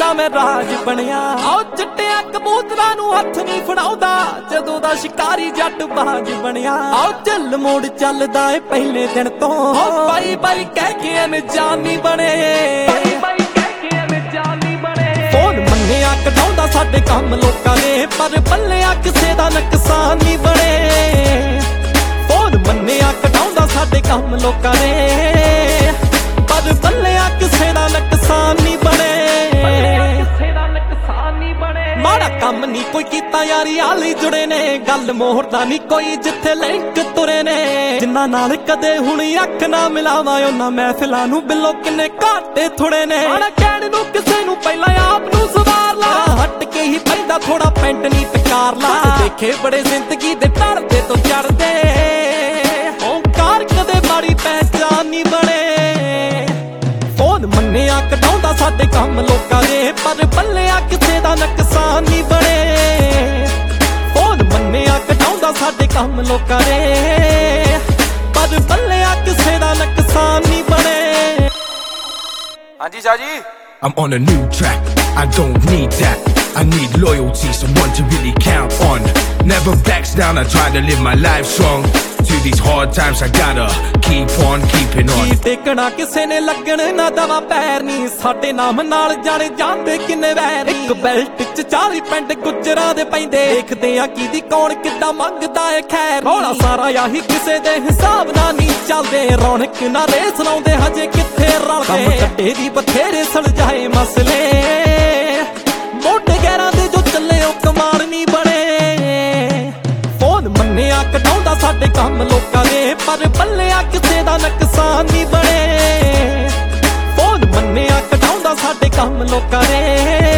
ਦਾ ਮੈਂ ਰਾਜ ਬਣਿਆ। ਆਓ ਚਿੱਟਿਆਂ ਕਬੂਤਰਾਂ ਨੂੰ ਹੱਥ ਨਹੀਂ ਫੜਾਉਂਦਾ ਜਦੋਂ ਦਾ ਸ਼ਿਕਾਰੀ ਜੱਟ ਬਾਜ ਬਣਿਆ। ਆਓ ਝੱਲ ਮੋੜ ਚੱਲਦਾ ਏ ਪਹਿਲੇ ਦਿਨ ਤੋਂ, ਬਾਈ ਬਾਈ ਕਹਿ ਕੇ ਐਵੇਂ ਜਾਨੀ ਬਣੇ, ਬਾਈ ਕਹਿ ਕੇ ਐਵੇਂ ਜਾਨੀ ਬਣੇ। ਫੋਨ ਮੰਨਿਆ ਕਢਾਉਂਦਾ ਸਾਡੇ ਕੰਮ ਲੋਕਾਂ ਨੇ, ਪਰ ਪੱਲਿਆ ਕਿਸੇ ਦਾ ਨੁਕਸਾਨ ਨਹੀਂ ਬਣੇ। ਫੋਨ ਮੰਨਿਆ ਕਢਾਉਂਦਾ ਸਾਡੇ ਕੰਮ ਲੋਕਾਂ ਨੇ, ਪਰ ਪੱਲਿਆ ਕਿਸੇ ਦਾ ਨੁਕਸਾਨ ਨਹੀਂ ਬਣੇ। ਮਾੜਾ ਕੰਮ ਨਹੀਂ ਕੋਈ ਕੀਤਾ ਯਾਰੀ ਆਲੀ ਜੁੜੇ ਨੇ, ਗੱਲ ਮੋਹਰਦਾ ਨਹੀਂ ਕੋਈ ਜਿੱਥੇ ਲਿੰਕ ਤੁਰੇ ਨੇ। ਜਿਨ੍ਹਾਂ ਨਾਲ ਕਦੇ ਹੁਣ ਅੱਖ ਨਾ ਮਿਲਾਵਾਂ ਉਹਨਾਂ ਮਹਿਫਿਲਾਂ ਨੂੰ ਬਿੱਲੋ ਕਿੰਨੇ ਘਾਟੇ ਥੋੜੇ ਨੇ। ਮਾੜਾ ਕਹਿਣ ਨੂੰ ਕਿਸੇ ਨੂੰ ਪਹਿਲਾਂ ਆਪ ਨੂੰ ਸੁਧਾਰ ਲਾ, ਹਟ ਕੇ ਹੀ ਪੈਂਦਾ ਥੋੜਾ ਪੈਂਟ ਨਹੀਂ ਪਿਕਾਰ ਲਾ। ਦੇਖੇ ਬੜੇ ਜ਼ਿੰਦਗੀ ਦੇ ਢਲਦੇ ਤੋਂ ਚੜਦੇ, ਓਂਕਾਰ ਕਦੇ ਮਾੜੀ ਪਹਿਚਾਨ ਨਹੀਂ ਬਣੇ। ਫੋਨ ਮੰਨਿਆ ਕਢਾਉਂਦਾ ਸਾਡੇ ਕੰਮ ਲੋਕਾਂ ਦੇ, ਪਰ ਪੱਲਿਆ ਕਿਸੇ ਦਾ ਨੁਕਸਾਨ ਨਹੀਂ ਬਣੇ। ਫੋਨ ਮੰਨਿਆ ਕਢਾਉਂਦਾ ਸਾਡੇ ਕੰਮ ਲੋਕਾਂ ਦੇ, ਪਰ ਪੱਲਿਆ ਕਿਸੇ ਦਾ ਨੁਕਸਾਨ ਨਹੀਂ ਬਣੇ। ਹਾਂਜੀ Shah ji. I'm on a new track, I don't need that. I need loyalty, someone to really count on. Never backs down, I try to live my life strong. Through these hard times I gotta keep on keeping on. ਕੀ ਟੇਕਣਾ ਕਿਸੇ ਨੇ ਲੱਗਣ ਨਾ ਦਵਾ ਪੈਰ ਨੀ, ਸਾਡੇ ਨਾਮ ਨਾਲ ਜਾਣੇ ਜਾਂਦੇ ਕਿੰਨੇ ਵੈਰ। ਇੱਕ ਬੈਲਟ ਚ 40 ਪਿੰਡ ਗੁੱਜਰਾਂ ਦੇ ਪੈਂਦੇ, ਦੇਖਦੇ ਆ ਕਿਹਦੀ ਕੌਣ ਕਿੱਦਾਂ ਮੰਗਦਾ ਏ ਖੈਰ। ਰੌਲਾ ਸਾਰਾ ਆਹੀ ਕਿਸੇ ਦੇ ਹਿਸਾਬ ਨਾਲ ਨਹੀਂ ਚੱਲਦੇ, ਰੌਣਕ ਨਾ ਰੇਸ ਲਾਉਂਦੇ ਹਜੇ ਕਿੱਥੇ ਰਲਦੇ। ਕੰਮ ਕੱਟੇ ਦੀ ਬਥੇਰੇ ਸੁਲਝਾਏ ਮਸਲੇ, ਮੋਢੇ ਗੈਰਾਂ ਦੇ ਜੋ ਚੱਲੇ ਉਹ ਕਮਾਲ ਨਹੀਂ ਬਣੇ। ਫੋਨ ਮੰਨਿਆ ਕਢਾਉਂਦਾ ਸਾਡੇ ਕੰਮ ਲੋਕਾਂ ਦੇ, ਪਰ ਪੱਲਿਆ ਕਿਸੇ ਦਾ ਨੁਕਸਾਨ ਨਹੀਂ ਬਣੇ। ਫੋਨ ਮੰਨਿਆ ਕਢਾਉਂਦਾ ਸਾਡੇ ਕੰਮ ਲੋਕਾਂ ਦੇ,